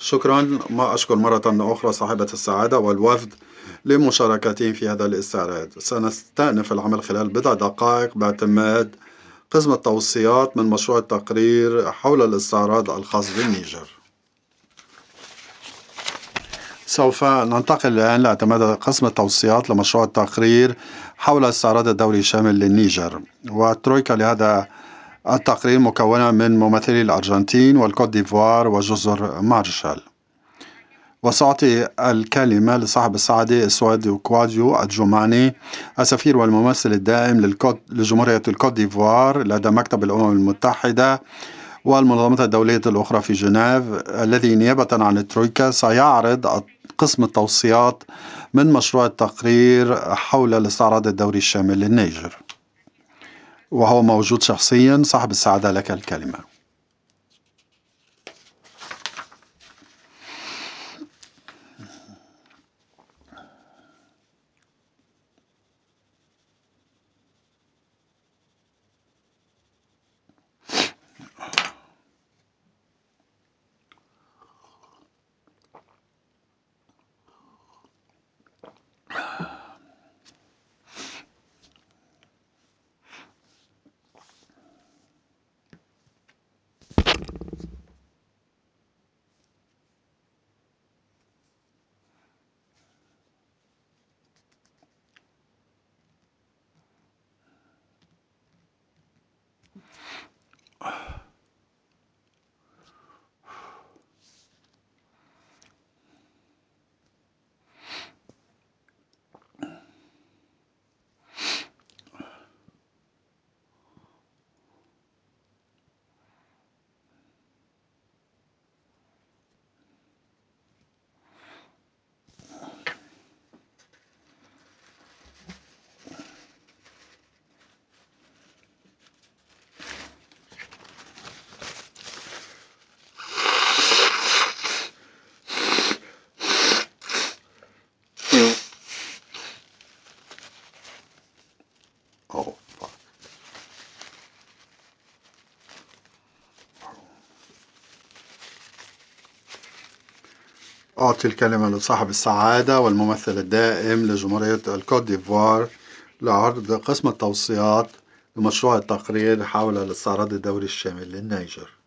شكرا. ما أشكر مرة أخرى صاحبة السعادة والوفد لمشاركتهم في هذا الاستعراض. سنستأنف العمل خلال بضع دقائق باعتماد قسم التوصيات من مشروع التقرير حول الاستعراض الخاص بالنيجر. سوف ننتقل الآن لاعتماد قسم التوصيات لمشروع التقرير حول الاستعراض الدوري الشامل للنيجر. والترويكا لهذا التقرير مكونة من ممثلي الأرجنتين والكوت ديفوار وجزر مارشال. وسأعطي الكلمة لصاحب السعادة إسواديو كواديو الجوماني، السفير والممثل الدائم لجمهورية الكوت ديفوار لدى مكتب الأمم المتحدة والمنظمات الدولية الأخرى في جنيف، الذي نيابة عن الترويكا سيعرض قسم التوصيات من مشروع التقرير حول الاستعراض الدوري الشامل للنيجر. وهو موجود شخصيا. صاحب السعادة، لك الكلمة. أعطي الكلمة لصاحب السعادة والممثل الدائم لجمهورية الكوت ديفوار لعرض قسم التوصيات لمشروع التقرير حول الاستعراض الدوري الشامل للنيجر.